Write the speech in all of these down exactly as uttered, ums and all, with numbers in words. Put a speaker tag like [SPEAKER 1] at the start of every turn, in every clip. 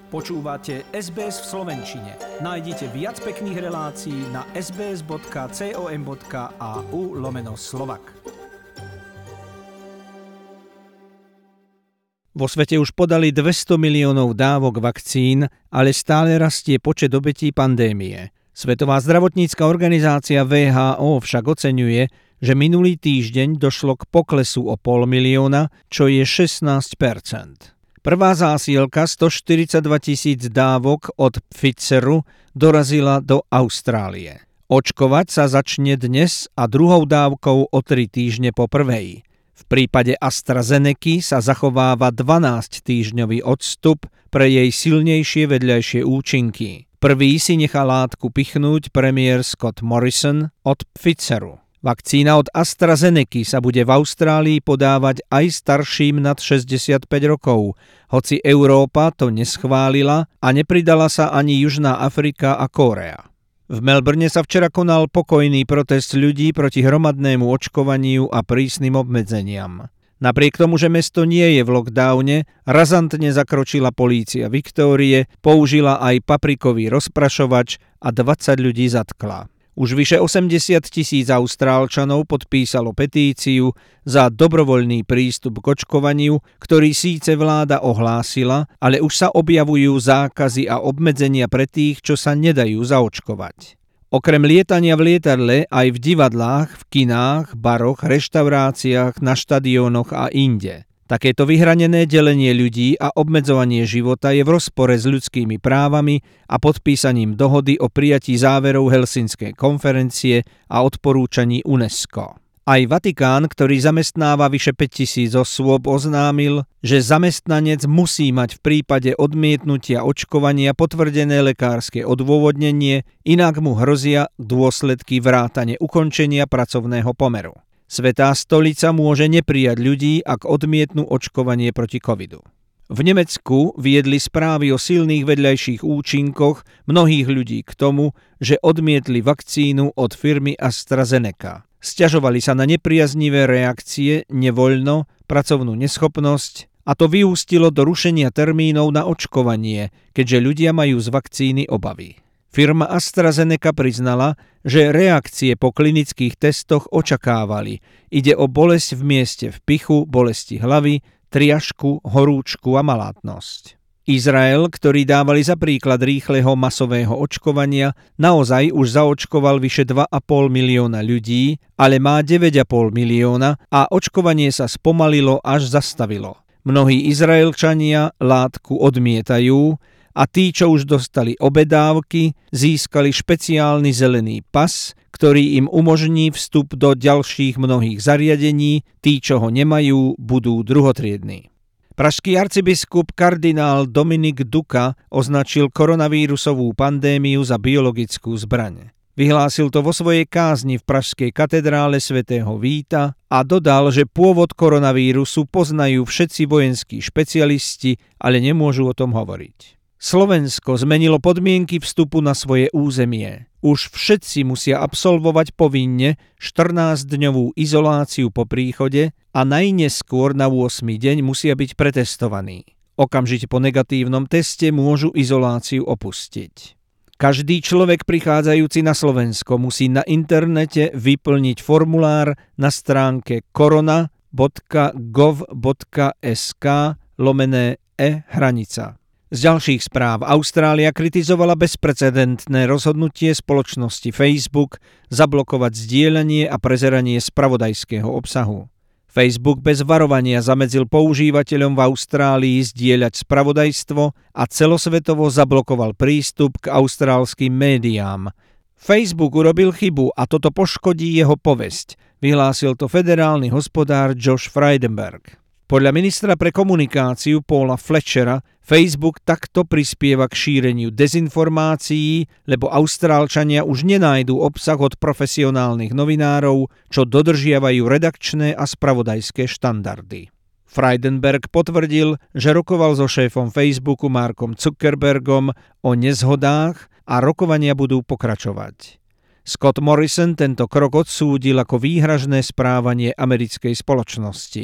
[SPEAKER 1] Počúvate es bé es v slovenčine. Nájdite viac pekných relácií na sbs.com.au lomeno Slovak. Vo svete už podali dvesto miliónov dávok vakcín, ale stále rastie počet obetí pandémie. Svetová zdravotnícka organizácia vé há ó však oceňuje, že minulý týždeň došlo k poklesu o pol milióna, čo je šestnásť percent. Prvá zásielka stoštyridsaťdva tisíc dávok od Pfizeru dorazila do Austrálie. Očkovať sa začne dnes a druhou dávkou o tri týždne po prvej. V prípade AstraZeneky sa zachováva dvanásťtýždňový odstup pre jej silnejšie vedľajšie účinky. Prvý si nechá látku pichnúť premiér Scott Morrison od Pfizeru. Vakcína od AstraZeneky sa bude v Austrálii podávať aj starším nad šesťdesiatpäť rokov, hoci Európa to neschválila a nepridala sa ani Južná Afrika a Kórea. V Melbourne sa včera konal pokojný protest ľudí proti hromadnému očkovaniu a prísnym obmedzeniam. Napriek tomu, že mesto nie je v lockdowne, razantne zakročila polícia Viktórie, použila aj paprikový rozprašovač a dvadsať ľudí zatkla. Už vyše osemdesiat tisíc Austrálčanov podpísalo petíciu za dobrovoľný prístup k očkovaniu, ktorý síce vláda ohlásila, ale už sa objavujú zákazy a obmedzenia pre tých, čo sa nedajú zaočkovať. Okrem lietania v lietadle aj v divadlách, v kinách, baroch, reštauráciách, na štadiónoch a inde. Takéto vyhranené delenie ľudí a obmedzovanie života je v rozpore s ľudskými právami a podpísaním dohody o prijatí záverov Helsinskej konferencie a odporúčaní UNESCO. Aj Vatikán, ktorý zamestnáva vyše päťtisíc osôb, oznámil, že zamestnanec musí mať v prípade odmietnutia očkovania potvrdené lekárske odôvodnenie, inak mu hrozia dôsledky vrátane ukončenia pracovného pomeru. Svätá stolica môže neprijať ľudí, ak odmietnú očkovanie proti covidu. V Nemecku viedli správy o silných vedľajších účinkoch mnohých ľudí k tomu, že odmietli vakcínu od firmy AstraZeneca. Sťažovali sa na nepriaznivé reakcie, nevoľno, pracovnú neschopnosť a to vyústilo do rušenia termínov na očkovanie, keďže ľudia majú z vakcíny obavy. Firma AstraZeneca priznala, že reakcie po klinických testoch očakávali. Ide o bolesť v mieste v pichu, bolesti hlavy, triažku, horúčku a malátnosť. Izrael, ktorý dávali za príklad rýchleho masového očkovania, naozaj už zaočkoval vyše dva a pol milióna ľudí, ale má deväť a pol milióna a očkovanie sa spomalilo až zastavilo. Mnohí Izraelčania látku odmietajú, a tí, čo už dostali obe dávky, získali špeciálny zelený pas, ktorý im umožní vstup do ďalších mnohých zariadení, tí, čo ho nemajú, budú druhotriedni. Pražský arcibiskup kardinál Dominik Duka označil koronavírusovú pandémiu za biologickú zbraň. Vyhlásil to vo svojej kázni v pražskej katedrále svätého Víta a dodal, že pôvod koronavírusu poznajú všetci vojenskí špecialisti, ale nemôžu o tom hovoriť. Slovensko zmenilo podmienky vstupu na svoje územie. Už všetci musia absolvovať povinne štrnásťdňovú izoláciu po príchode a najneskôr na ôsmy deň musia byť pretestovaní. Okamžite po negatívnom teste môžu izoláciu opustiť. Každý človek prichádzajúci na Slovensko musí na internete vyplniť formulár na stránke korona bodka gov bodka es ká lomené e hranica. Z ďalších správ Austrália kritizovala bezprecedentné rozhodnutie spoločnosti Facebook zablokovať zdieľanie a prezeranie spravodajského obsahu. Facebook bez varovania zamedzil používateľom v Austrálii zdieľať spravodajstvo a celosvetovo zablokoval prístup k austrálskym médiám. Facebook urobil chybu a toto poškodí jeho povesť, vyhlásil to federálny hospodár Josh Frydenberg. Podľa ministra pre komunikáciu Paula Fletchera Facebook takto prispieva k šíreniu dezinformácií, lebo Austrálčania už nenájdú obsah od profesionálnych novinárov, čo dodržiavajú redakčné a spravodajské štandardy. Frydenberg potvrdil, že rokoval so šéfom Facebooku Markom Zuckerbergom o nezhodách a rokovania budú pokračovať. Scott Morrison tento krok odsúdil ako výhražné správanie americkej spoločnosti.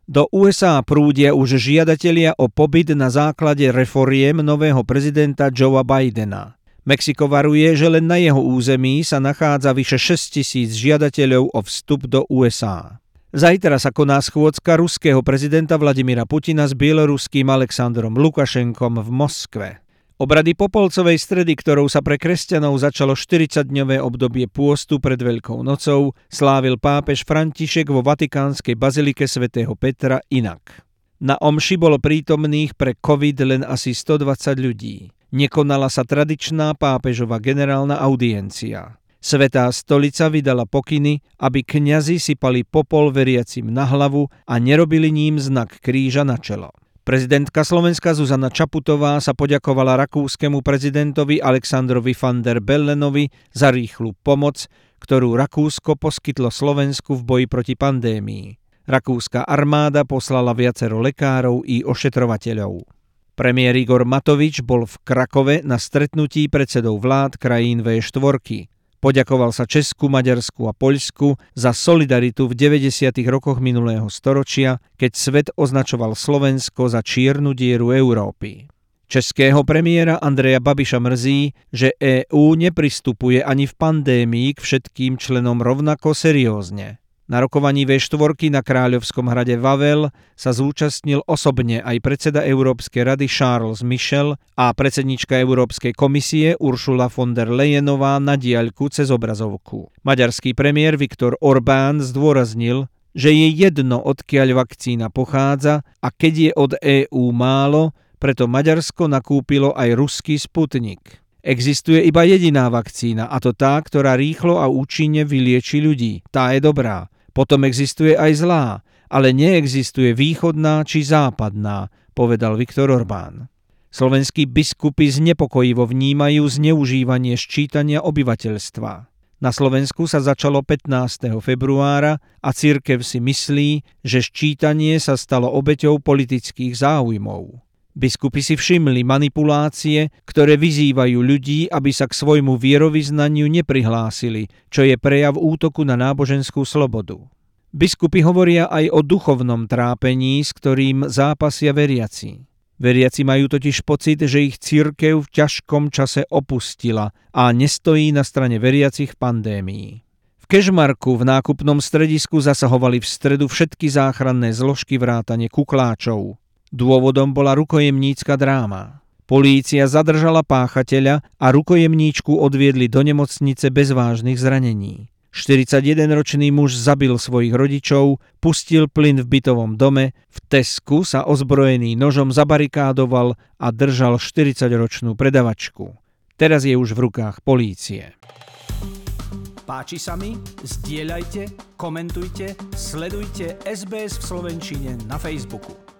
[SPEAKER 1] Do ú es á prúdia už žiadatelia o pobyt na základe reforiem nového prezidenta Joea Bidena. Mexiko varuje, že len na jeho území sa nachádza vyše šesťtisíc žiadateľov o vstup do ú es á. Zajtra sa koná schôdzka ruského prezidenta Vladimíra Putina s bieloruským Alexandrom Lukašenkom v Moskve. Obrady Popolcovej stredy, ktorou sa pre kresťanov začalo štyridsaťdňové obdobie pôstu pred Veľkou nocou, slávil pápež František vo vatikánskej bazilike svätého Petra inak. Na omši bolo prítomných pre COVID len asi stodvadsať ľudí. Nekonala sa tradičná pápežová generálna audiencia. Svätá stolica vydala pokyny, aby kňazi sypali popol veriacim na hlavu a nerobili ním znak kríža na čelo. Prezidentka Slovenska Zuzana Čaputová sa poďakovala rakúskemu prezidentovi Alexandrovi van der Bellenovi za rýchlu pomoc, ktorú Rakúsko poskytlo Slovensku v boji proti pandémii. Rakúska armáda poslala viacero lekárov i ošetrovateľov. Premiér Igor Matovič bol v Krakove na stretnutí predsedov vlád krajín vé štyri. Poďakoval sa Česku, Maďarsku a Poľsku za solidaritu v deväťdesiatych rokoch minulého storočia, keď svet označoval Slovensko za čiernu dieru Európy. Českého premiéra Andreja Babiša mrzí, že EÚ nepristupuje ani v pandémii k všetkým členom rovnako seriózne. Na rokovaní vé štyri na Kráľovskom hrade Wawel sa zúčastnil osobne aj predseda Európskej rady Charles Michel a predsedníčka Európskej komisie Ursula von der Leyenová na diaľku cez obrazovku. Maďarský premiér Viktor Orbán zdôraznil, že je jedno, odkiaľ vakcína pochádza a keď je od EÚ málo, preto Maďarsko nakúpilo aj ruský Sputnik. Existuje iba jediná vakcína, a to tá, ktorá rýchlo a účinne vylieči ľudí. Tá je dobrá. Potom existuje aj zlá, ale neexistuje východná či západná, povedal Viktor Orbán. Slovenskí biskupy znepokojivo vnímajú zneužívanie ščítania obyvateľstva. Na Slovensku sa začalo pätnásteho februára a cirkev si myslí, že ščítanie sa stalo obeťou politických záujmov. Biskupy si všimli manipulácie, ktoré vyzývajú ľudí, aby sa k svojmu vierovyznaniu neprihlásili, čo je prejav útoku na náboženskú slobodu. Biskupy hovoria aj o duchovnom trápení, s ktorým zápasia veriaci. Veriaci majú totiž pocit, že ich cirkev v ťažkom čase opustila a nestojí na strane veriacich v pandémii. V Kežmarku v nákupnom stredisku zasahovali v stredu všetky záchranné zložky vrátane kukláčov. Dôvodom bola rukojemnícka dráma. Polícia zadržala páchateľa a rukojemníčku odviedli do nemocnice bez vážnych zranení. štyridsaťjedenročný muž zabil svojich rodičov, pustil plyn v bytovom dome, v Tesku sa ozbrojený nožom zabarikádoval a držal štyridsaťročnú predavačku. Teraz je už v rukách polície.
[SPEAKER 2] Páči sa mi? Zdieľajte, komentujte, sledujte es bé es v slovenčine na Facebooku.